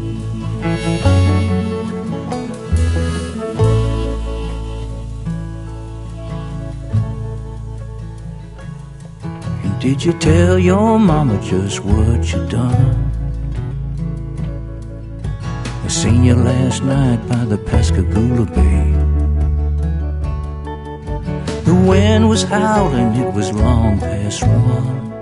Did you tell your mama just what you done? I seen you last night by the Pascagoula Bay. The wind was howling, it was long past 1.